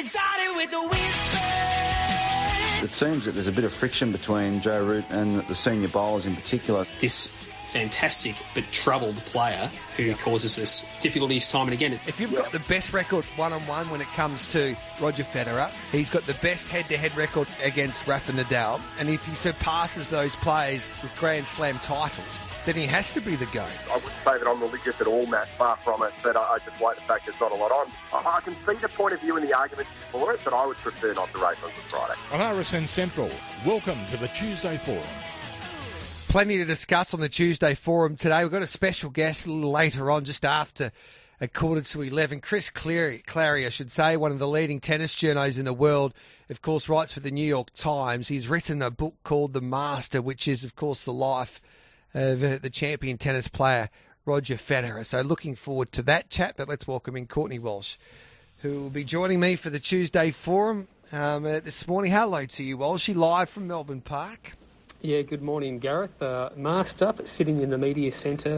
started with a whisper. It seems that there's a bit of friction between Joe Root and the senior bowlers in particular. This fantastic but troubled player who causes us difficulties time and again. If you've got the best record one-on-one when it comes to Roger Federer, he's got the best head-to-head record against Rafa Nadal, and if he surpasses those players with Grand Slam titles, then he has to be the GOAT. I wouldn't say that I'm religious at all, Matt, far from it, but I just like the fact there's not a lot on. I can see the point of view and the argument for it, but I would prefer not to race on Good Friday. On RSN Central, welcome to the Tuesday Forum. Plenty to discuss on the Tuesday Forum today. We've got a special guest a little later on, just after 11:15. Chris Clarey, I should say, one of the leading tennis journos in the world, of course, writes for the New York Times. He's written a book called The Master, which is, of course, the life of the champion tennis player Roger Federer. So looking forward to that chat, but let's welcome in Courtney Walsh, who will be joining me for the Tuesday Forum this morning. Hello to you, Walshy, live from Melbourne Park. Yeah, good morning, Gareth. Masked up, sitting in the media centre.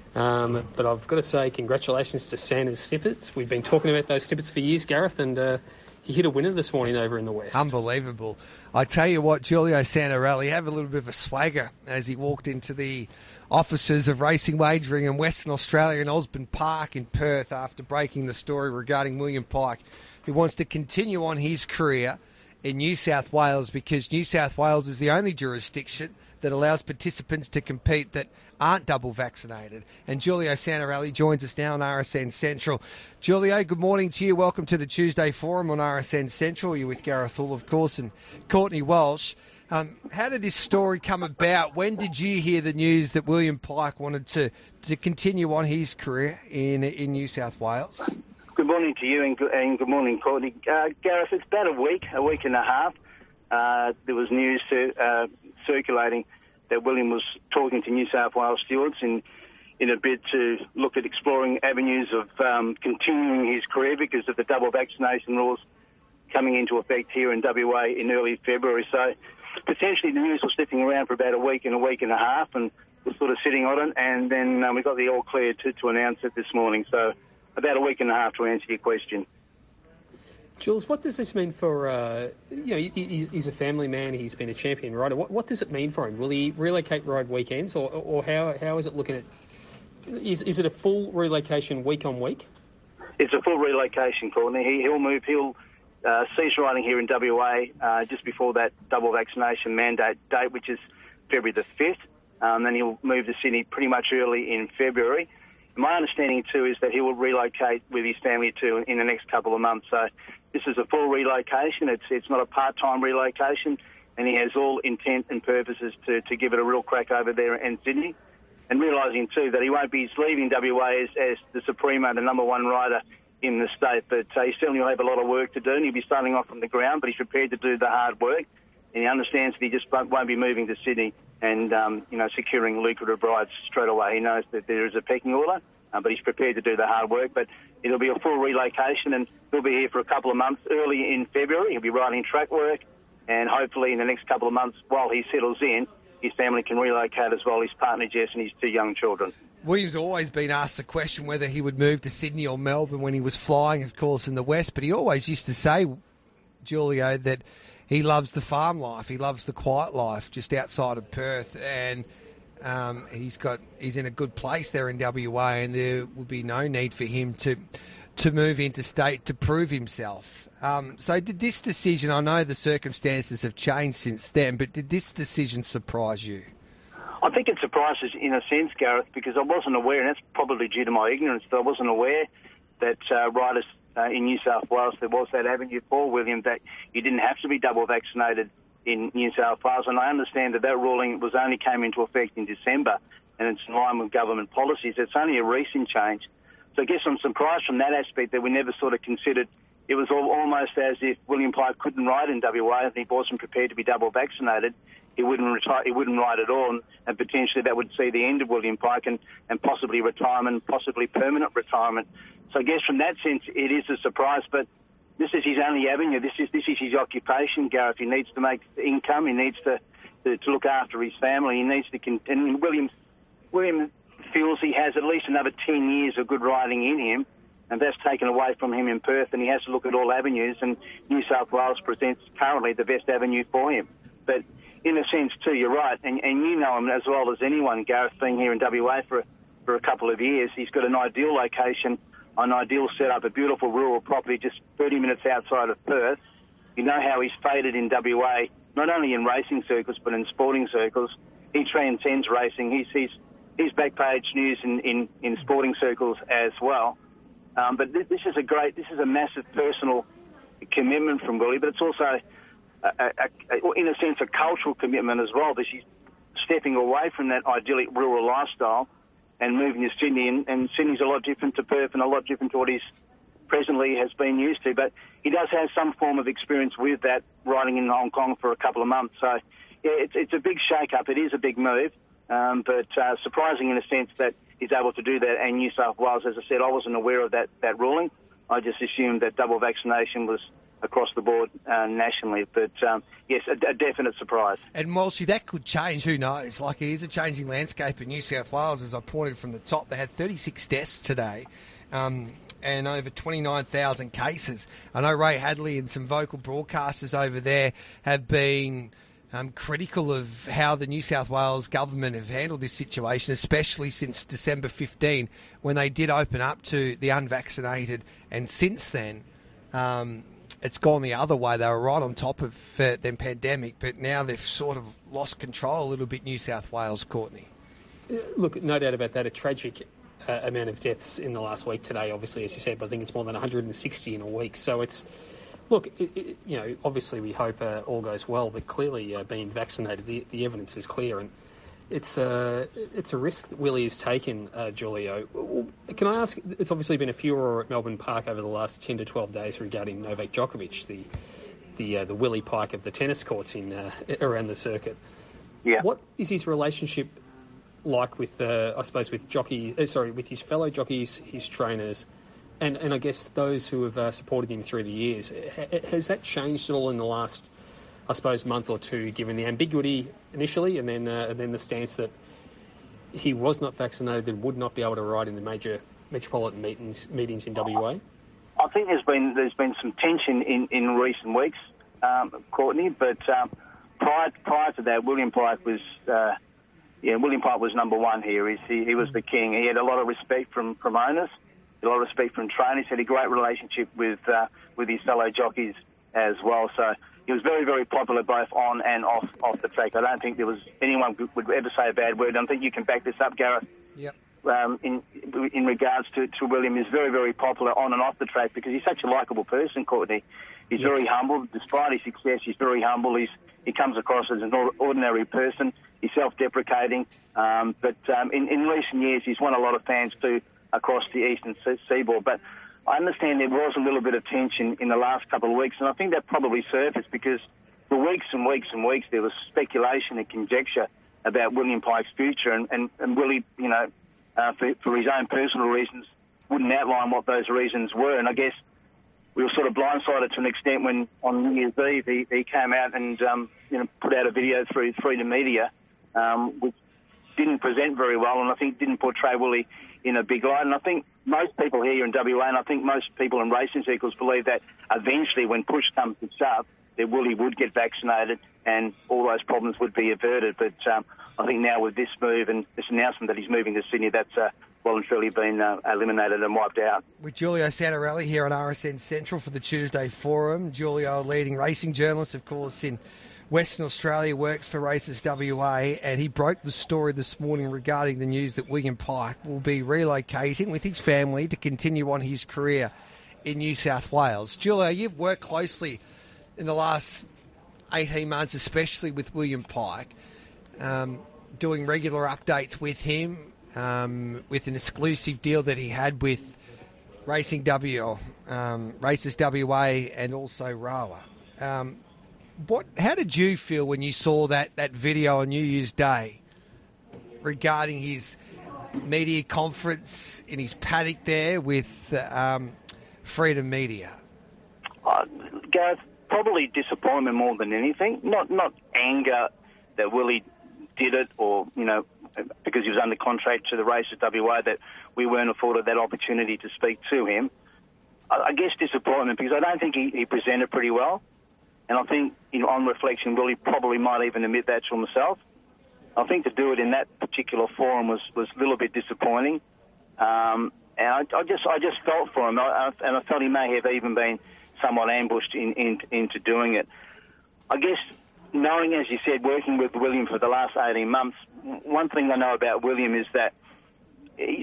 But I've got to say congratulations to Sanders Snippets. We've been talking about those snippets for years, Gareth, and he hit a winner this morning over in the West. Unbelievable. I tell you what, Giulio Santarelli had a little bit of a swagger as he walked into the offices of Racing Wagering in Western Australia in Osborne Park in Perth after breaking the story regarding William Pike, who wants to continue on his career in New South Wales because New South Wales is the only jurisdiction that allows participants to compete that aren't double vaccinated. And Giulio Santarelli joins us now on RSN Central. Giulio, good morning to you. Welcome to the Tuesday Forum on RSN Central. You're with Gareth Hall, of course, and Courtney Walsh. How did this story come about? When did you hear the news that William Pike wanted to continue on his career in New South Wales? Good morning to you and good morning, Courtney. Gareth, it's about a week and a half. There was news circulating that William was talking to New South Wales stewards in a bid to look at exploring avenues of continuing his career because of the double vaccination rules coming into effect here in WA in early February. So potentially the news was slipping around for about a week and a half, and was sort of sitting on it, and then we got the all clear to announce it this morning. So about a week and a half to answer your question. Jules, what does this mean for, he's a family man, he's been a champion rider. What does it mean for him? Will he relocate ride weekends, or how is it looking at, is it a full relocation week on week? It's a full relocation, Courtney. He'll move, cease riding here in WA just before that double vaccination mandate date, which is February the 5th. Then he'll move to Sydney pretty much early in February. My understanding, too, is that he will relocate with his family, too, in the next couple of months. So this is a full relocation. It's not a part-time relocation, and he has all intent and purposes to give it a real crack over there in Sydney. And realising, too, that he won't be leaving WA as the supremo, the number one rider in the state. But he certainly will have a lot of work to do, and he'll be starting off from the ground, but he's prepared to do the hard work. And he understands that he just won't be moving to Sydney and, securing lucrative rides straight away. He knows that there is a pecking order, but he's prepared to do the hard work. But it'll be a full relocation, and he'll be here for a couple of months early in February. He'll be riding track work, and hopefully in the next couple of months, while he settles in, his family can relocate as well, his partner Jess and his two young children. William's always been asked the question whether he would move to Sydney or Melbourne when he was flying, of course, in the West, but he always used to say, Giulio, that he loves the farm life. He loves the quiet life just outside of Perth, and he's in a good place there in WA, and there would be no need for him to move interstate to prove himself. So did this decision, I know the circumstances have changed since then, but did this decision surprise you? I think it surprises in a sense, Gareth, because I wasn't aware, and that's probably due to my ignorance, but I wasn't aware that riders in New South Wales, there was that avenue for William, that you didn't have to be double vaccinated in New South Wales. And I understand that ruling only came into effect in December, and it's in line with government policies. It's only a recent change. So I guess I'm surprised from that aspect that we never sort of considered. It was almost as if William Pike couldn't ride in WA and he wasn't prepared to be double vaccinated. He wouldn't retire. He wouldn't ride at all, and potentially that would see the end of William Pike and possibly retirement, possibly permanent retirement. So I guess from that sense, it is a surprise. But this is his only avenue. This is his occupation, Gareth. He needs to make income. He needs to look after his family. He needs to continue. William feels he has at least another 10 years of good riding in him. and that's taken away from him in Perth, and he has to look at all avenues, and New South Wales presents currently the best avenue for him. But in a sense, too, you're right, and you know him as well as anyone, Gareth, being here in WA for a couple of years. He's got an ideal location, an ideal setup, a beautiful rural property just 30 minutes outside of Perth. You know how he's faded in WA, not only in racing circles but in sporting circles. He transcends racing. He's back page news in sporting circles as well. But this is a massive personal commitment from Willie, but it's also, in a sense, a cultural commitment as well, that she's stepping away from that idyllic rural lifestyle and moving to Sydney. And Sydney's a lot different to Perth and a lot different to what he's presently has been used to. But he does have some form of experience with that, riding in Hong Kong for a couple of months. So, yeah, it's a big shake-up. It is a big move, but surprising in a sense that he's able to do that. And New South Wales, as I said, I wasn't aware of that ruling. I just assumed that double vaccination was across the board nationally. But, yes, a definite surprise. And, Walshy, that could change. Who knows? Like, it is a changing landscape in New South Wales, as I pointed from the top. They had 36 deaths today and over 29,000 cases. I know Ray Hadley and some vocal broadcasters over there have been critical of how the New South Wales government have handled this situation, especially since December 15, when they did open up to the unvaccinated. And since then, it's gone the other way. They were right on top of the pandemic, but now they've sort of lost control a little bit, New South Wales, Courtney. Look, no doubt about that. A tragic amount of deaths in the last week today, obviously, as you said, but I think it's more than 160 in a week. So it's, look, obviously we hope all goes well, but clearly being vaccinated, the evidence is clear, and it's a risk that Willie has taken, Julio. Can I ask, it's obviously been a furore at Melbourne Park over the last 10 to 12 days regarding Novak Djokovic, the Willie Pike of the tennis courts around the circuit. Yeah. What is his relationship like with, I suppose, with with his fellow jockeys, his trainers, and I guess those who have supported him through the years? Has that changed at all in the last, I suppose, month or two, given the ambiguity initially, and then the stance that he was not vaccinated and would not be able to ride in the major metropolitan meetings in WA? I think there's been some tension in recent weeks, Courtney. But prior to that, William Pike was number one here. He was the king. He had a lot of respect from owners, a lot of respect from trainers. He had a great relationship with his fellow jockeys as well. So he was very, very popular both on and off the track. I don't think there was anyone who would ever say a bad word. I think you can back this up, Gareth. Yep. In regards to William, he's very, very popular on and off the track because he's such a likeable person, Courtney. He's very humble. Despite his success, he's very humble. He comes across as an ordinary person. He's self-deprecating. But in recent years, he's won a lot of fans too across the eastern seaboard. But I understand there was a little bit of tension in the last couple of weeks, and I think that probably surfaced because for weeks and weeks and weeks there was speculation and conjecture about William Pike's future, and Willie, for his own personal reasons, wouldn't outline what those reasons were. And I guess we were sort of blindsided to an extent when on New Year's Eve he came out and put out a video through Freedom Media, which didn't present very well, and I think didn't portray Willie in a big light. And I think most people here in WA, and I think most people in racing circles, believe that eventually, when push comes to shove, that Willie would get vaccinated and all those problems would be averted. But I think now with this move and this announcement that he's moving to Sydney, that's well and truly been eliminated and wiped out. With Julio Santarelli here on RSN Central for the Tuesday Forum. Julio, leading racing journalist, of course, in Western Australia, works for Races WA, and he broke the story this morning regarding the news that William Pike will be relocating with his family to continue on his career in New South Wales. Julio, you've worked closely in the last 18 months, especially with William Pike, doing regular updates with him, with an exclusive deal that he had with Races WA and also Rower. How did you feel when you saw that video on New Year's Day regarding his media conference in his paddock there with Freedom Media? Gareth, probably disappointment more than anything. Not anger that Willie did it or because he was under contract to the races WA, that we weren't afforded that opportunity to speak to him. I guess disappointment, because I don't think he presented pretty well. And I think, on reflection, Willie probably might even admit that to himself. I think to do it in that particular forum was a little bit disappointing. And I just felt for him, and I felt he may have even been somewhat ambushed into doing it. I guess, knowing, as you said, working with William for the last 18 months, one thing I know about William is that he's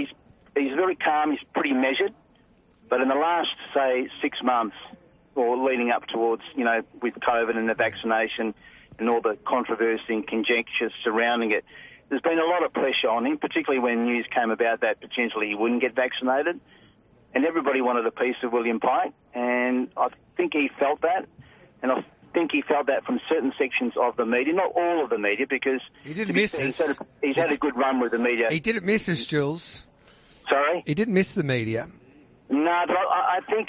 very calm, he's pretty measured, but in the last, say, 6 months, or leading up towards, with COVID and the vaccination and all the controversy and conjecture surrounding it, there's been a lot of pressure on him, particularly when news came about that potentially he wouldn't get vaccinated. And everybody wanted a piece of William Pike, and I think he felt that. And I think he felt that from certain sections of the media, not all of the media, because he didn't miss us. He's had a good run with the media. He didn't miss us, Jules. Sorry? He didn't miss the media. No, but I think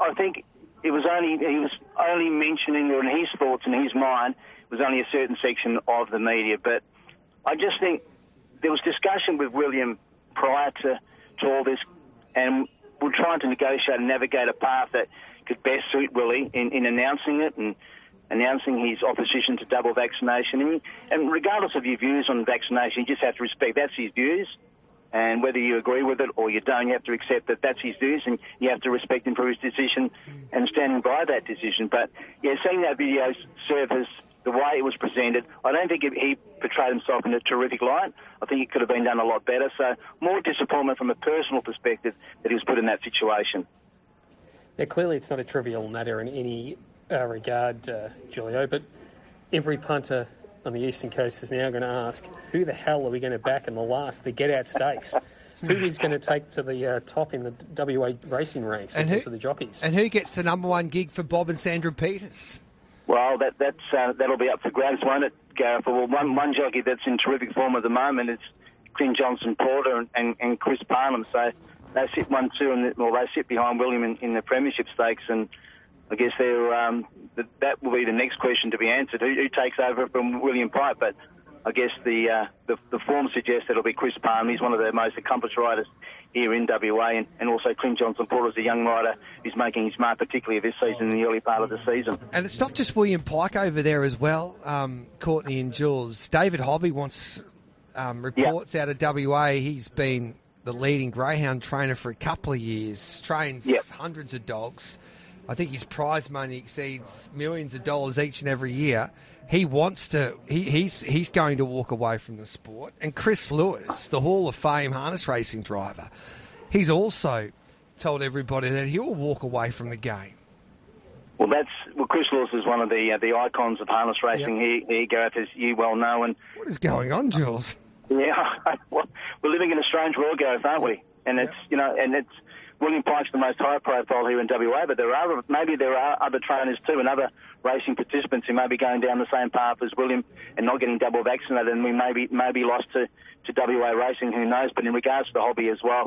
he was only mentioning, or in his thoughts and his mind, was only a certain section of the media. But I just think there was discussion with William prior to all this, and we're trying to negotiate and navigate a path that could best suit Willie in announcing it and announcing his opposition to double vaccination. And regardless of your views on vaccination, you just have to respect that's his views. And whether you agree with it or you don't, you have to accept that that's his views, and you have to respect him for his decision and standing by that decision. But, yeah, seeing that video surface the way it was presented, I don't think he portrayed himself in a terrific light. I think it could have been done a lot better. So more disappointment from a personal perspective that he was put in that situation. Now, clearly it's not a trivial matter in any regard, Julio, but every punter on the Eastern Coast is now going to ask, who the hell are we going to back in the get-out stakes? Who is going to take to the top in the WA racing ranks in terms of the jockeys? And who gets the number one gig for Bob and Sandra Peters? Well, that'll be up for grabs, won't it, Gareth? Well, one jockey that's in terrific form at the moment is Clint Johnson-Porter and Chris Parnham. So they sit 1-2, they sit behind William in the Premiership Stakes, and I guess that will be the next question to be answered. Who takes over from William Pike? But I guess the form suggests that it'll be Chris Parnham. He's one of the most accomplished riders here in WA, and also Clint Johnson-Porter is a young rider who's making his mark, particularly this season, in the early part of the season. And it's not just William Pike over there as well, Courtney and Jules. David Hobby wants reports out of WA. He's been the leading greyhound trainer for a couple of years, trains hundreds of dogs. I think his prize money exceeds millions of dollars each and every year. He wants to. He's going to walk away from the sport. And Chris Lewis, the Hall of Fame harness racing driver, he's also told everybody that he will walk away from the game. Well, Chris Lewis is one of the icons of harness racing here, Gareth, as you well know. And what is going on, Jules? Yeah, well, we're living in a strange world, Gareth, aren't we? And it's William Pike's the most high profile here in WA, but there are other trainers too, and other racing participants who may be going down the same path as William and not getting double vaccinated, and we may be lost to WA racing, who knows. But in regards to the hobby as well,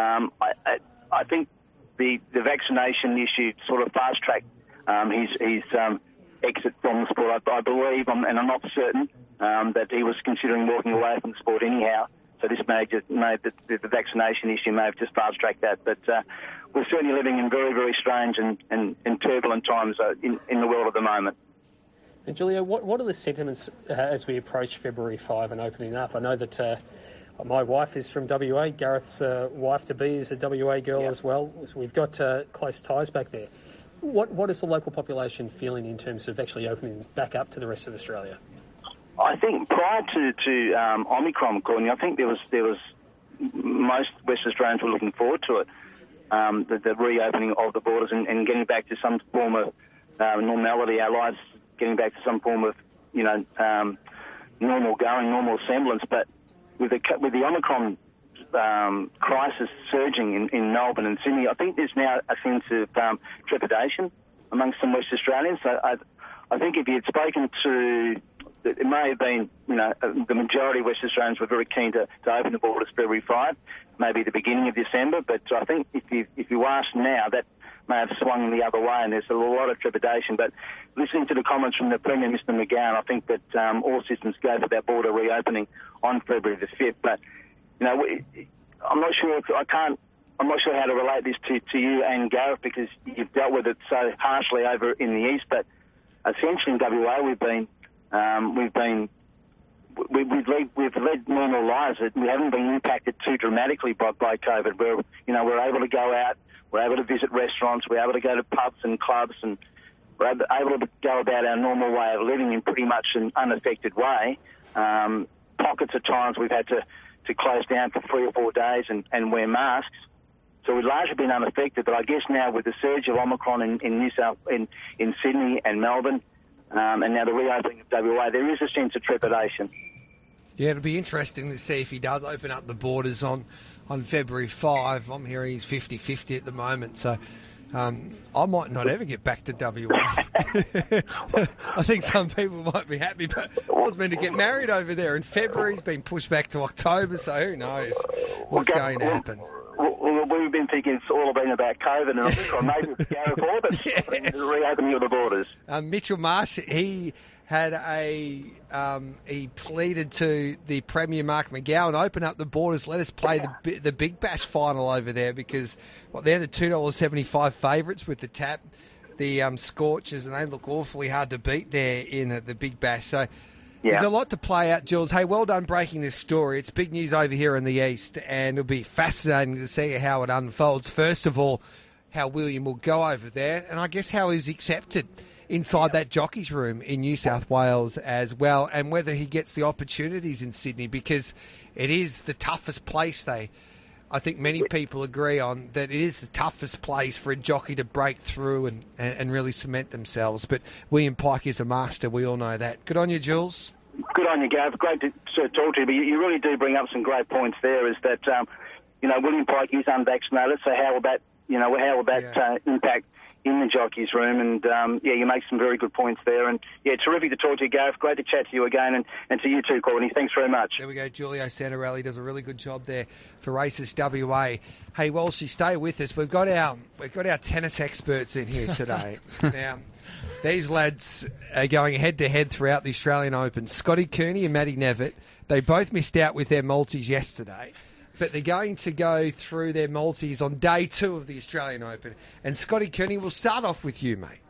I think the vaccination issue sort of fast-tracked his exit from the sport. I believe, and I'm not certain, that he was considering walking away from the sport anyhow. So this the vaccination issue may have just fast-tracked that. But we're certainly living in very, very strange and turbulent times in the world at the moment. And Julio, what are the sentiments as we approach February 5 and opening up? I know that my wife is from WA. Gareth's wife-to-be is a WA girl as well. So we've got close ties back there. What is the local population feeling in terms of actually opening back up to the rest of Australia? I think prior to Omicron, Courtney, I think there was most West Australians were looking forward to it, the reopening of the borders and getting back to some form of normality, our lives getting back to some form of normal semblance. But with the Omicron crisis surging in Melbourne and Sydney, I think there's now a sense of trepidation amongst some West Australians. So I think if you had spoken to, it may have been, the majority of West Australians were very keen to open the borders February 5, maybe the beginning of December. But I think if you ask now, that may have swung the other way, and there's a lot of trepidation. But listening to the comments from the Premier, Mr. McGowan, I think that all systems go for that border reopening on February the 5th. But, I'm not sure how to relate this to you and Gareth, because you've dealt with it so harshly over in the east. But essentially in WA, we've led normal lives. We haven't been impacted too dramatically by COVID. We're able to go out, we're able to visit restaurants, we're able to go to pubs and clubs, and we're able to go about our normal way of living in pretty much an unaffected way. Pockets of times we've had to close down for 3 or 4 days and wear masks. So we've largely been unaffected. But I guess now with the surge of Omicron in Sydney and Melbourne, and now the reopening of WA, there is a sense of trepidation. Yeah, it'll be interesting to see if he does open up the borders on February 5. I'm hearing he's 50-50 at the moment, so I might not ever get back to WA. I think some people might be happy, but I was meant to get married over there in February. It's been pushed back to October, so who knows what's going to happen. We've been thinking it's all been about COVID, and Omicron, maybe it's Gareth Orbis, the reopening of the borders. Mitchell Marsh, he pleaded to the Premier Mark McGowan, open up the borders, let us play the Big Bash final over there, because they're the $2.75 favourites with the Tap, the Scorchers, and they look awfully hard to beat there in the Big Bash. So there's a lot to play out, Jules. Hey, well done breaking this story. It's big news over here in the East, and it'll be fascinating to see how it unfolds. First of all, how William will go over there, and I guess how he's accepted inside that jockey's room in New South Wales as well, and whether he gets the opportunities in Sydney, because it is the toughest place. I think many people agree on that it is the toughest place for a jockey to break through and really cement themselves. But William Pike is a master, we all know that. Good on you, Jules. Good on you, Gav. Great to talk to you, but you really do bring up some great points there, is that, William Pike is unvaccinated, so how will that impact in the jockey's room? And, you make some very good points there. And, terrific to talk to you, Gareth. Great to chat to you again, and to you too, Courtney. Thanks very much. There we go. Julio Santarelli does a really good job there for Races WA. Hey, Walshy, stay with us. We've got our tennis experts in here today. Now, these lads are going head-to-head throughout the Australian Open. Scotty Cooney and Matty Nevitt, they both missed out with their multis yesterday, but they're going to go through their multis on day 2 of the Australian Open. And Scotty Cooney, we'll start off with you, mate.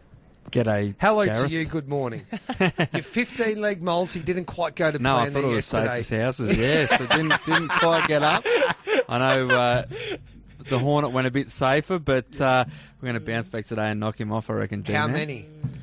G'day, Hello Gareth. to you, good morning. Your 15-leg multi didn't quite go to plan. No, I thought it was safest houses, yes. It didn't quite get up. I know the Hornet went a bit safer, but we're going to bounce back today and knock him off, I reckon. How many?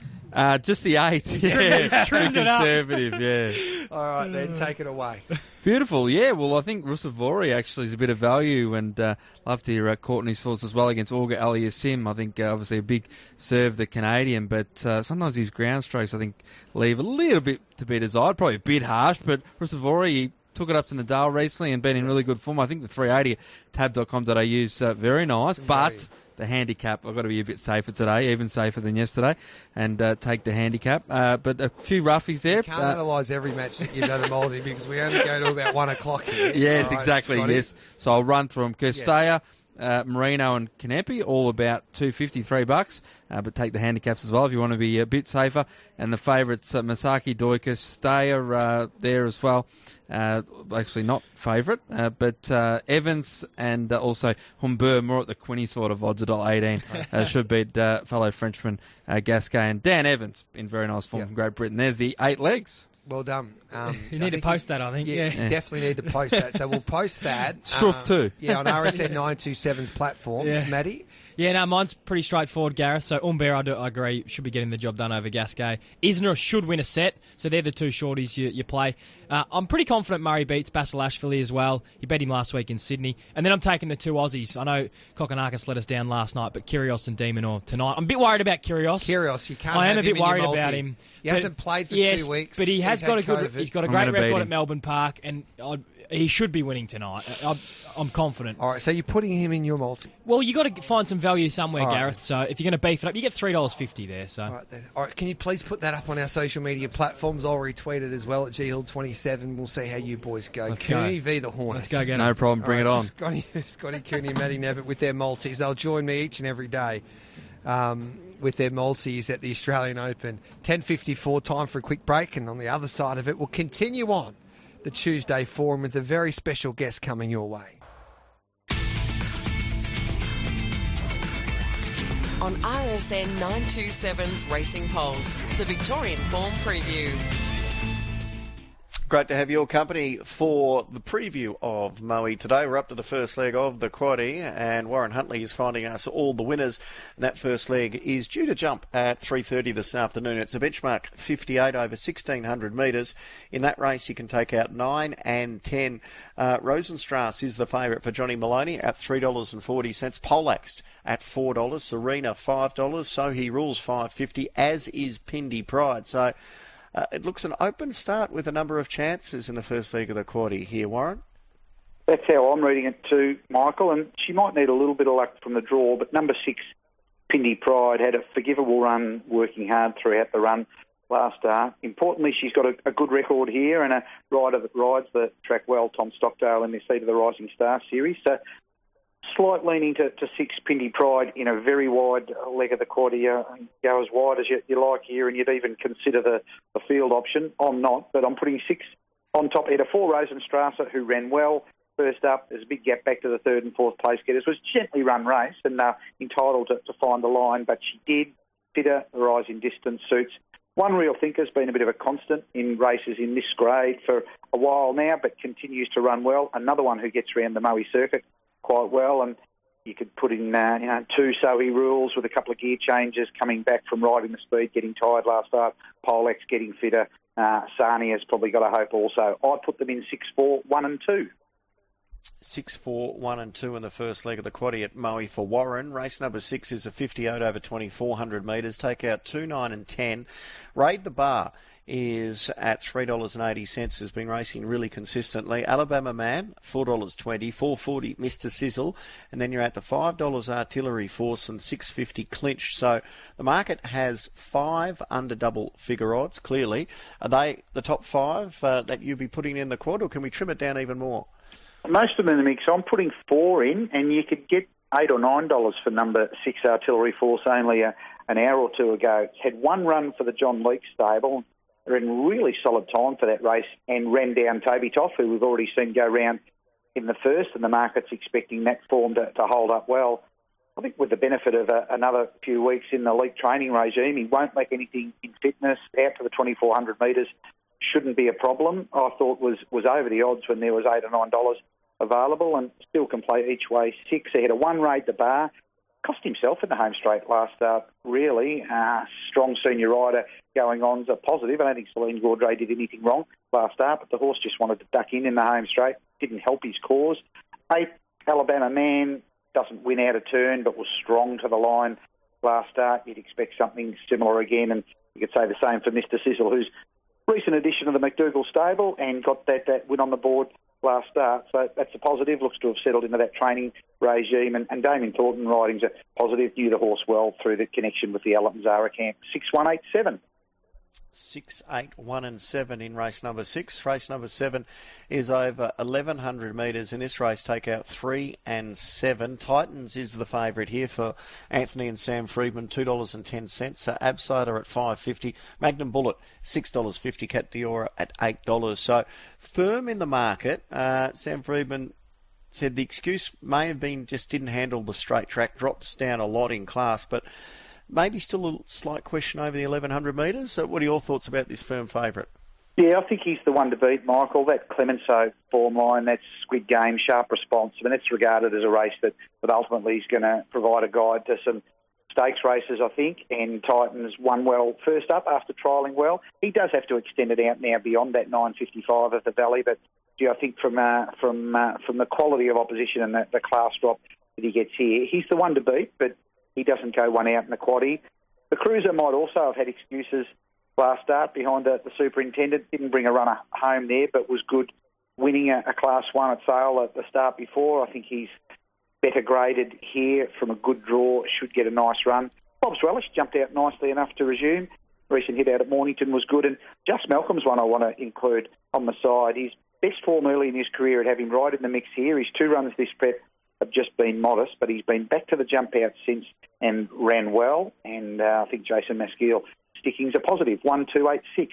Just the 8. Yeah, pretty conservative, yeah. All right, then, take it away. Beautiful, yeah. Well, I think Ruusuvuori actually is a bit of value, and love to hear Courtney's thoughts as well against Auger Aliassime. I think obviously a big serve, the Canadian, but sometimes his ground strokes, I think, leave a little bit to be desired. Probably a bit harsh, but Ruusuvuori took it up to Nadal recently and been in really good form. I think the 380 at tab.com.au is very nice, but the handicap, I've got to be a bit safer today, even safer than yesterday, and take the handicap. But a few roughies there. You can't analyse every match that you've done in multi because we only go to about 1 o'clock here. Yes, right, exactly, Scotty. Yes. So I'll run through them. Castella, Marino and Canepi, all about $2.50, $3, but take the handicaps as well if you want to be a bit safer. And the favourites, Masaki Doika, Steyer there as well. Actually not favourite, but Evans and also Humbert, more at the Quinny sort of odds, $1.18. Should beat fellow Frenchman Gasquet, and Dan Evans in very nice form from Great Britain. There's the 8 legs. Well done. You need to post that, I think. Yeah, you definitely need to post that. So we'll post that. Struff too. Yeah, on RSN 927's platforms. Yeah. Maddie? Yeah, no, mine's pretty straightforward, Gareth. So Humbert, I agree, should be getting the job done over Gasquet. Isner should win a set, so they're the 2 shorties you play. I'm pretty confident Murray beats Basilashvili as well. He beat him last week in Sydney. And then I'm taking the 2 Aussies. I know Kokonakis let us down last night, but Kyrgios and De Minaur tonight. I'm a bit worried about Kyrgios. You can't. I am a bit worried about him. He hasn't played for 2 weeks. But he's got a great record at Melbourne Park, and he should be winning tonight. I'm confident. All right, so you're putting him in your multi. Well, you got to find some value somewhere, All right. Gareth. So if you're going to beef it up, you get $3.50 there. So All right, then. All right, can you please put that up on our social media platforms? I'll retweet it as well at GHill27. We'll see how you boys go. Let's Cooney go. v the Hornets. Let's go get No it. problem. Bring it on. Scotty Cooney and Matty Nevitt with their multis. They'll join me each and every day with their multis at the Australian Open. 10:54, time for a quick break, and on the other side of it, we'll continue on the Tuesday Forum with a very special guest coming your way. On RSN 927's Racing Pulse, the Victorian Form Preview. Great to have your company for the preview of Moe today. We're up to the first leg of the quaddie, and Warren Huntley is finding us all the winners. And that first leg is due to jump at 3:30 this afternoon. It's a benchmark 58 over 1,600 metres. In that race, you can take out 9 and 10. Rosenstrasse is the favourite for Johnny Maloney at $3.40. Polaxed at $4. Serena $5. So He Rules $5.50, as is Pindy Pride. So it looks an open start with a number of chances in the first leg of the quaddie here, Warren. That's how I'm reading it too, Michael, and she might need a little bit of luck from the draw, but number 6, Pindy Pride, had a forgivable run, working hard throughout the run last start. Importantly, she's got a good record here and a rider that rides the track well, Tom Stockdale, in the Seat of the Rising Star series. So slight leaning to 6, Pindy Pride, in a very wide leg of the quaddie. Go as wide as you like here, and you'd even consider the field option. I'm not, but I'm putting 6 on top ahead of 4, Rosenstrasse, who ran well. First up, there's a big gap back to the 3rd and 4th place getters. It was a gently run race and entitled to find the line, but she did. Fitter, the rise in distance suits. One Real Thinker's been a bit of a constant in races in this grade for a while now, but continues to run well. Another one who gets around the Moe circuit quite well, and you could put in 2 So He Rules with a couple of gear changes, coming back from riding the speed, getting tired last start. Polex getting fitter. Sani has probably got a hope also. I'd put them in 6, 4, 1 and 2. 6, 4, 1 and 2 in the first leg of the quaddie at Moe for Warren. Race number 6 is a 58 over 2,400 metres. Take out 2, 9 and 10. Raid the Bar is at $3.80, has been racing really consistently. Alabama Man, $4.20, $4.40 Mr. Sizzle, and then you're at the $5 Artillery Force and $6.50 Clinch. So the market has 5 under double figure odds, clearly. Are they the top 5 that you'd be putting in the quad, or can we trim it down even more? Most of them in the mix. I'm putting 4 in, and you could get $8 or $9 for number 6 Artillery Force only an hour or two ago. It's had one run for the John Leake stable. They're in really solid time for that race, and ran down Toby Toff, who we've already seen go round in the first, and the market's expecting that form to hold up well. I think with the benefit of another few weeks in the Leake training regime, he won't lack anything in fitness. Out to the 2,400 metres shouldn't be a problem. I thought was over the odds when there was $8 or $9 available, and still can play each way. 6 ahead of 1, Raid the Bar. Cost himself in the home straight last start, really. Strong senior rider going on's a positive. I don't think Celine Gaudray did anything wrong last start, but the horse just wanted to duck in the home straight. Didn't help his cause. 8, Alabama Man, doesn't win out of turn, but was strong to the line last start. You'd expect something similar again, and you could say the same for Mr. Sizzle, who's recent addition to the McDougall stable and got that win on the board last start. So that's a positive. Looks to have settled into that training regime. And Damien Thornton riding's a positive. Knew the horse well through the connection with the Alan Zara camp. 6, 1, 8, 7. 6, 8, 1 and 7 in race number 6. Race number 7 is over 1,100 metres. In this race, take out 3 and 7. Titans is the favourite here for Anthony and Sam Freedman, $2.10. Absider at $5.50. Magnum Bullet, $6.50. Cat Diora at $8. So firm in the market. Sam Freedman said the excuse may have been just didn't handle the straight track. Drops down a lot in class, but maybe still a slight question over the 1,100 metres. So what are your thoughts about this firm favourite? Yeah, I think he's the one to beat, Michael. That Clemenceau form line, that Squid Game, sharp response. I mean, it's regarded as a race that ultimately is going to provide a guide to some stakes races, I think. And Titans won well first up after trialling well. He does have to extend it out now beyond that 9.55 of the Valley. But I think from the quality of opposition and the class drop that he gets here, he's the one to beat. But he doesn't go one out in the quaddie. The Cruiser might also have had excuses last start behind the superintendent. Didn't bring a runner home there, but was good winning a Class 1 at Sale at the start before. I think he's better graded here from a good draw, should get a nice run. Bob's Relish jumped out nicely enough to resume. Recent hit out at Mornington was good, and Just Malcolm's one I want to include on the side. His best form early in his career would have him right in the mix here. His 2 runs this prep have just been modest, but he's been back to the jump out since and ran well, and I think Jason Maskeel sticking's a positive. 1, 2, 8, 6.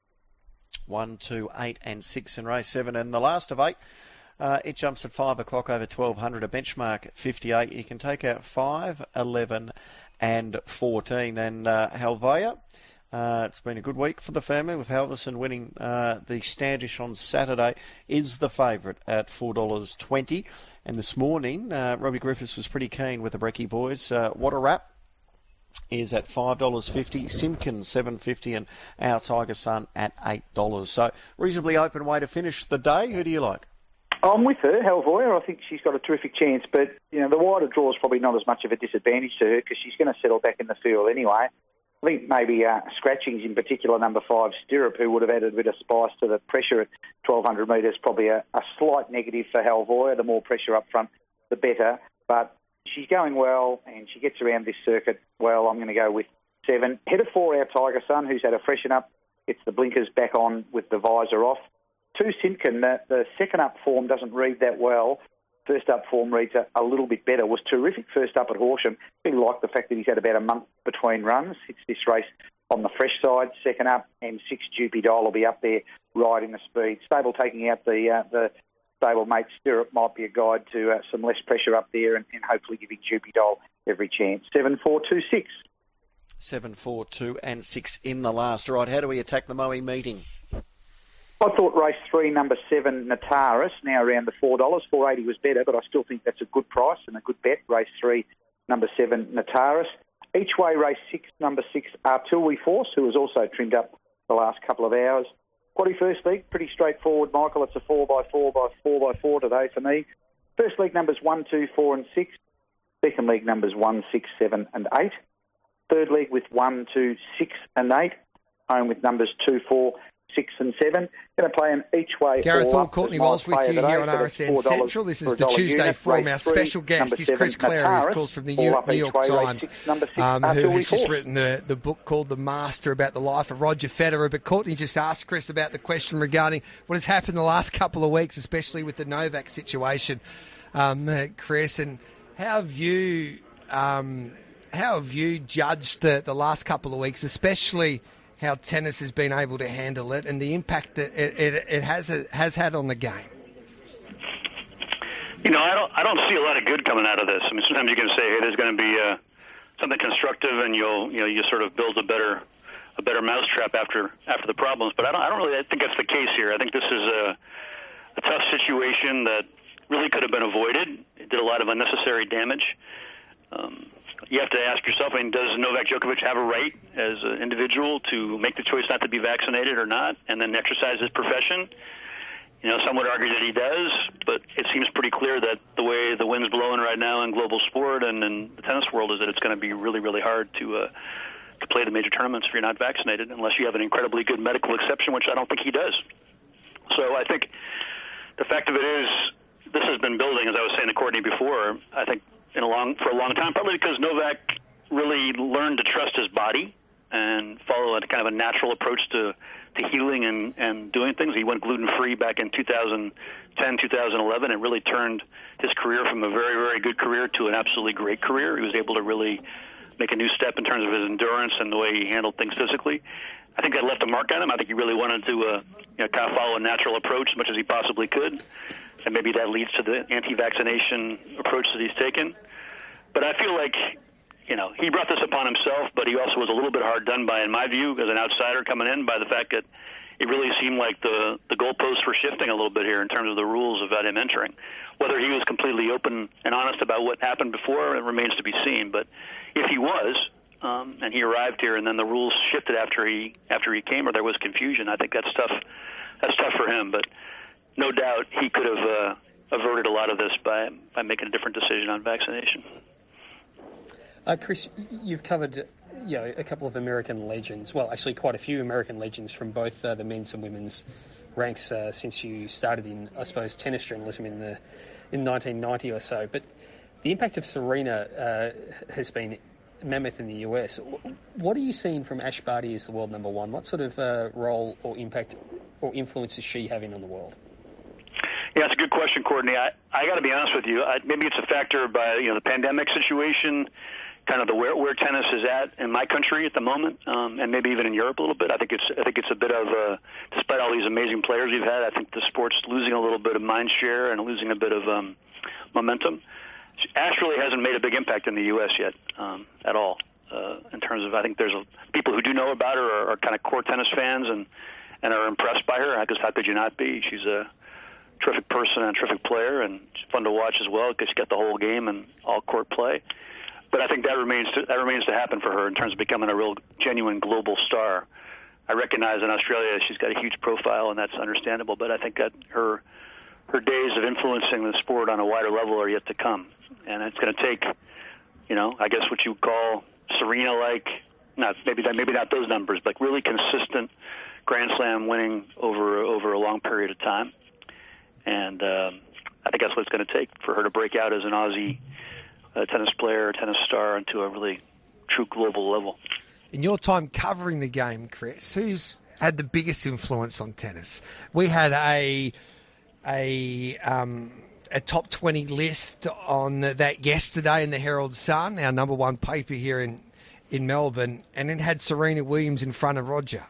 1, 2, 8 and 6 in race 7. And the last of 8, it jumps at 5 o'clock over 1,200, a benchmark at 58. You can take out 5, 11 and 14. And Halvaya, it's been a good week for the family with Halverson winning the Standish on Saturday, is the favourite at $4.20. And this morning, Robbie Griffiths was pretty keen with the Brekkie boys. What a Rap is at $5.50, Simpkins $7.50, and Our Tiger Sun at $8. So reasonably open way to finish the day. Who do you like? I'm with her, Halvoya. I think she's got a terrific chance, but the wider draw is probably not as much of a disadvantage to her because she's going to settle back in the field anyway. I think maybe Scratchings, in particular, number 5, Stirrup, who would have added a bit of spice to the pressure at 1,200 metres, probably a slight negative for Halvoya. The more pressure up front, the better. But she's going well, and she gets around this circuit well. I'm going to go with 7. Head of 4, Our Tiger Sun, who's had a freshen up. Gets the blinkers back on with the visor off. 2, Simpkin, the second up form doesn't read that well. First up form reads a little bit better. Was terrific first up at Horsham. Really like the fact that he's had about a month between runs. It's this race on the fresh side. Second up, and 6, Doopy Doll will be up there riding the speed. Stable taking out the stable mate Stirrup might be a guide to some less pressure up there and hopefully giving Doopy Doll every chance. 7, 4, 2, 6. 7, 4, 2 and 6 in the last. All right, how do we attack the Moe meeting? I thought race 3, number 7, Nataris, now around the $4. $4.80 was better, but I still think that's a good price and a good bet. Race 3, number 7, Nataris. Each way, race 6, number 6, Artillery Force, who was also trimmed up the last couple of hours. Quaddy first league, pretty straightforward, Michael. It's a 4x4 today for me. First league numbers 1, 2, 4 and 6. Second league numbers 1, 6, 7 and 8. Third league with 1, 2, 6 and 8. Home with numbers 2, 4, 6 and 7. Going to play an each way. Gareth Hall, Courtney Walsh with you here on RSN Central. This is the Tuesday Forum. Our special guest is Chris Clary, of course, from the New York Times, who has just written the book called The Master about the life of Roger Federer. But Courtney just asked Chris about the question regarding what has happened the last couple of weeks, especially with the Novak situation, Chris, and how have you judged the last couple of weeks, especially how tennis has been able to handle it and the impact that it has had on the game? I don't see a lot of good coming out of this. I mean, sometimes you can say, hey, there's going to be something constructive, and you sort of build a better mousetrap after the problems. But I don't really think that's the case here. I think this is a tough situation that really could have been avoided. It did a lot of unnecessary damage. You have to ask yourself, does Novak Djokovic have a right as an individual to make the choice not to be vaccinated or not, and then exercise his profession? Some would argue that he does, but it seems pretty clear that the way the wind's blowing right now in global sport and in the tennis world is that it's going to be really, really hard to play the major tournaments if you're not vaccinated, unless you have an incredibly good medical exception, which I don't think he does. So I think the fact of it is, this has been building, as I was saying to Courtney before, I think, for a long time, probably because Novak really learned to trust his body and follow a kind of a natural approach to healing and doing things. He went gluten-free back in 2010, 2011, and really turned his career from a very, very good career to an absolutely great career. He was able to really make a new step in terms of his endurance and the way he handled things physically. I think that left a mark on him. I think he really wanted to kind of follow a natural approach as much as he possibly could. And maybe that leads to the anti-vaccination approach that he's taken. But I feel like, he brought this upon himself, but he also was a little bit hard done by, in my view, as an outsider coming in, by the fact that it really seemed like the goalposts were shifting a little bit here in terms of the rules about him entering. Whether he was completely open and honest about what happened before, it remains to be seen. But if he was, and he arrived here and then the rules shifted after he came, or there was confusion, I think that's tough. That's tough for him, but no doubt he could have averted a lot of this by making a different decision on vaccination. Chris, you've covered a couple of American legends. Well, actually, quite a few American legends from both the men's and women's ranks since you started in, I suppose, tennis journalism in 1990 or so. But the impact of Serena has been mammoth in the US. What are you seeing from Ash Barty as the world number one? What sort of role or impact or influence is she having on the world? Yeah, that's a good question, Courtney. I got to be honest with you. Maybe it's a factor by the pandemic situation, kind of the where tennis is at in my country at the moment, and maybe even in Europe a little bit. I think it's a bit of despite all these amazing players we've had, I think the sport's losing a little bit of mind share and losing a bit of momentum. Ash really hasn't made a big impact in the U.S. yet at all. In terms of, I think there's people who do know about her are kind of core tennis fans and are impressed by her. I guess how could you not be? She's a terrific person and a terrific player, and it's fun to watch as well because you get the whole game and all court play. But I think that remains to happen for her in terms of becoming a real genuine global star. I recognize in Australia she's got a huge profile, and that's understandable. But I think that her days of influencing the sport on a wider level are yet to come. And it's going to take, I guess what you would call Serena-like, maybe not those numbers, but really consistent Grand Slam winning over a long period of time. And I think that's what it's going to take for her to break out as an Aussie tennis player, tennis star, into a really true global level. In your time covering the game, Chris, who's had the biggest influence on tennis? We had a top 20 list on that yesterday in the Herald Sun, our number one paper here in Melbourne, and it had Serena Williams in front of Roger.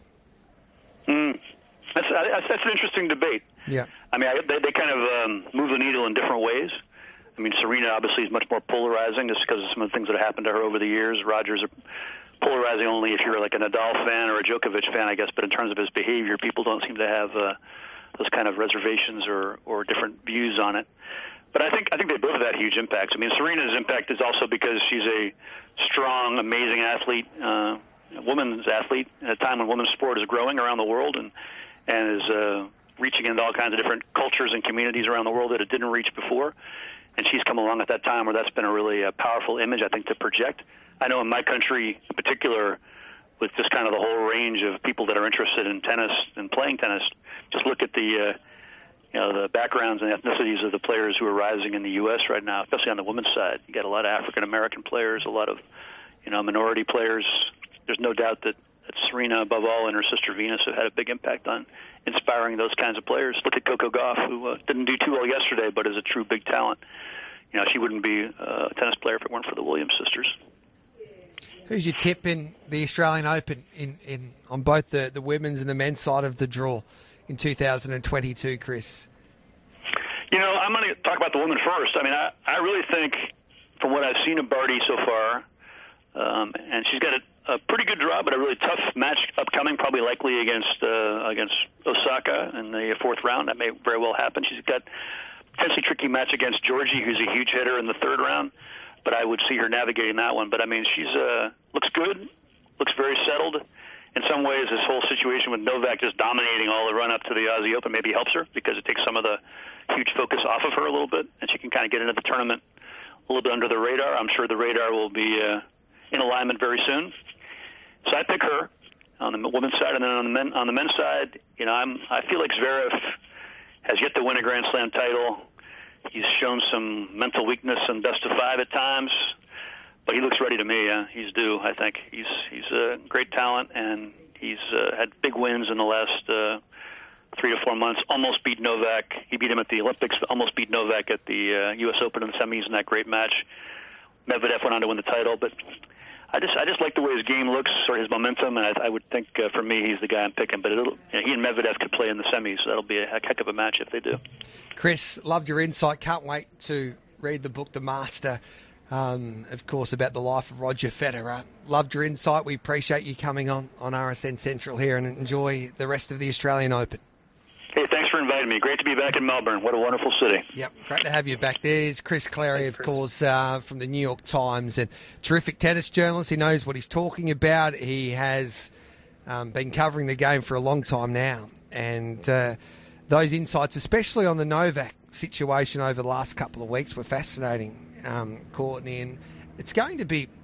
That's an interesting debate. Yeah. I mean, they kind of move the needle in different ways. I mean, Serena obviously is much more polarizing just because of some of the things that have happened to her over the years. Roger's polarizing only if you're like a Nadal fan or a Djokovic fan, I guess. But in terms of his behavior, people don't seem to have those kind of reservations or different views on it. But I think they both have had huge impacts. I mean, Serena's impact is also because she's a strong, amazing athlete, women's athlete, at a time when women's sport is growing around the world and is reaching into all kinds of different cultures and communities around the world that it didn't reach before. And she's come along at that time where that's been a really powerful image, I think, to project. I know in my country in particular, with just kind of the whole range of people that are interested in tennis and playing tennis, just look at the the backgrounds and ethnicities of the players who are rising in the U.S. right now, especially on the women's side. You got a lot of African-American players, a lot of minority players. There's no doubt that Serena, above all, and her sister Venus have had a big impact on inspiring those kinds of players. Look at Coco Gauff, who didn't do too well yesterday, but is a true big talent. She wouldn't be a tennis player if it weren't for the Williams sisters. Who's your tip in the Australian Open on both the women's and the men's side of the draw in 2022, Chris? I'm going to talk about the women first. I mean, I really think, from what I've seen of Barty so far, and she's got a pretty good draw, but a really tough match upcoming, probably likely against Osaka in the fourth round. That may very well happen. She's got a potentially tricky match against Georgie, who's a huge hitter in the third round, but I would see her navigating that one. But, I mean, she's looks good, looks very settled. In some ways, this whole situation with Novak just dominating all the run-up to the Aussie Open maybe helps her because it takes some of the huge focus off of her a little bit, and she can kind of get into the tournament a little bit under the radar. I'm sure the radar will be in alignment very soon. So I pick her on the women's side, and then on the men's side, I feel like Zverev has yet to win a Grand Slam title. He's shown some mental weakness and best of five at times, but he looks ready to me. He's due, I think. He's a great talent, and he's had big wins in the last 3 to 4 months. Almost beat Novak. He beat him at the Olympics, but almost beat Novak at the U.S. Open in the semis in that great match. Medvedev went on to win the title, but I just like the way his game looks or his momentum, and I would think for me he's the guy I'm picking. But he and Medvedev could play in the semis, so that'll be a heck of a match if they do. Chris, loved your insight. Can't wait to read the book, The Master, of course, about the life of Roger Federer. Loved your insight. We appreciate you coming on RSN Central here, and enjoy the rest of the Australian Open. Hey, thanks for inviting me. Great to be back in Melbourne. What a wonderful city. Yep, great to have you back. There's Chris Clarey, of course, from the New York Times, and terrific tennis journalist. He knows what he's talking about. He has been covering the game for a long time now, and those insights, especially on the Novak situation over the last couple of weeks, were fascinating, Courtney. And it's going to be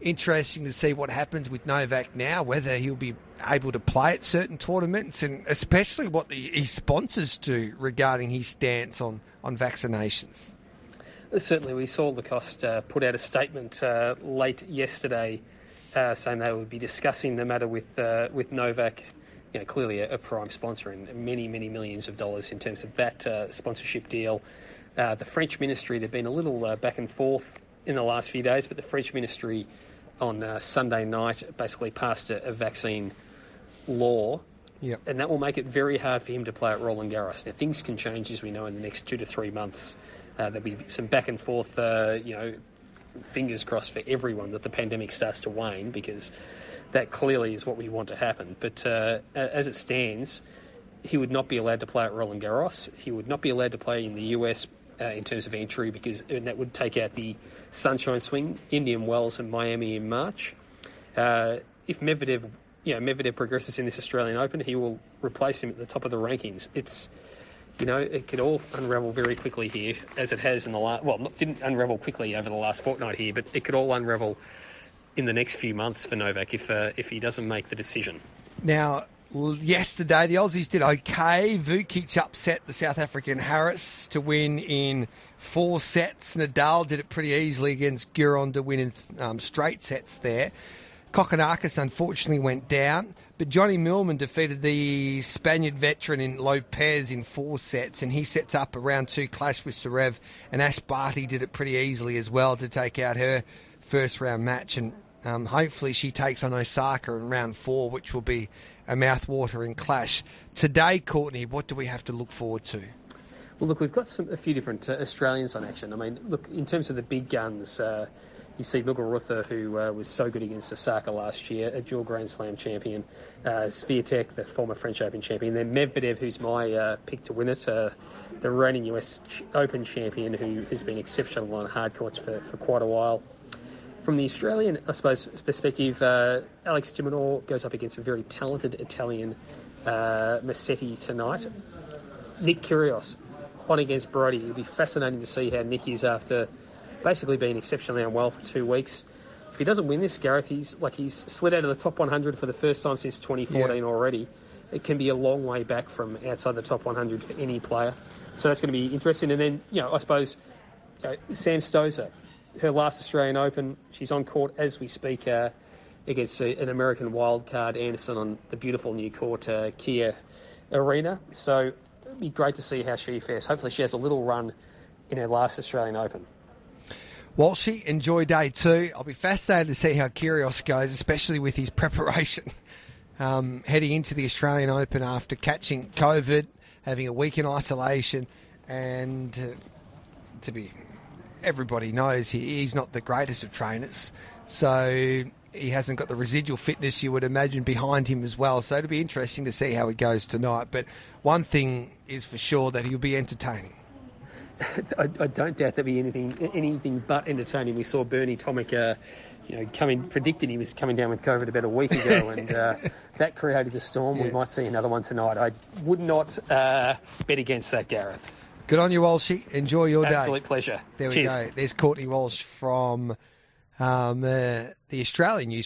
interesting to see what happens with Novak now, whether he'll be able to play at certain tournaments, and especially what his sponsors do regarding his stance on vaccinations. Certainly, we saw Lacoste put out a statement late yesterday saying they would be discussing the matter with Novak. Clearly a prime sponsor and many, many millions of dollars in terms of that sponsorship deal. The French ministry, they've been a little back and forth in the last few days, but the French ministry on Sunday night basically passed a vaccine law, and that will make it very hard for him to play at Roland Garros. Now, things can change, as we know, in the next 2 to 3 months. There'll be some back and forth, fingers crossed for everyone that the pandemic starts to wane, because that clearly is what we want to happen. But as it stands, he would not be allowed to play at Roland Garros. He would not be allowed to play in the US in terms of entry, and that would take out the Sunshine Swing, Indian Wells and Miami in March. If Medvedev progresses in this Australian Open, he will replace him at the top of the rankings. It could all unravel very quickly here, as it has in the last... Well, didn't unravel quickly over the last fortnight here, but it could all unravel in the next few months for Novak if he doesn't make the decision. Now, yesterday, the Aussies did okay. Vukic upset the South African Harris to win in 4 sets. Nadal did it pretty easily against Giron to win in straight sets there. Kokkinakis unfortunately went down, but Johnny Millman defeated the Spaniard veteran in Lopez in 4 sets, and he sets up a round 2 clash with Zverev, and Ash Barty did it pretty easily as well to take out her first round match, and hopefully she takes on Osaka in round 4, which will be a mouth-watering clash. Today, Courtney, what do we have to look forward to? Well, look, we've got a few different Australians on action. I mean, look, in terms of the big guns, you see Muguruza, who was so good against Osaka last year, a dual Grand Slam champion, Swiatek, the former French Open champion, then Medvedev, who's my pick to win it, the reigning US Open champion, who has been exceptional on hard courts for quite a while. From the Australian, I suppose, perspective, Alex de Minaur goes up against a very talented Italian Massetti tonight. Nick Kyrgios on against Brody. It'll be fascinating to see how Nick is after basically being exceptionally unwell for 2 weeks. If he doesn't win this, Gareth, he's slid out of the top 100 for the first time since 2014 already. It can be a long way back from outside the top 100 for any player. So that's going to be interesting. And then, I suppose, Sam Stosur, her last Australian Open, she's on court as we speak against an American wildcard, Anderson, on the beautiful new court, Kia Arena. So it'd be great to see how she fares. Hopefully she has a little run in her last Australian Open. Walshy, enjoy day 2. I'll be fascinated to see how Kyrgios goes, especially with his preparation heading into the Australian Open after catching COVID, having a week in isolation, and everybody knows he's not the greatest of trainers, so he hasn't got the residual fitness you would imagine behind him as well. So it'll be interesting to see how he goes tonight. But one thing is for sure, that he'll be entertaining. I don't doubt there'll be anything but entertaining. We saw Bernie Tomic, predicted he was coming down with COVID about a week ago, and that created a storm. Yeah. We might see another one tonight. I would not bet against that, Gareth. Good on you, Walshy. Enjoy your day. Absolute pleasure. There we go. There's Courtney Walsh from the Australian news.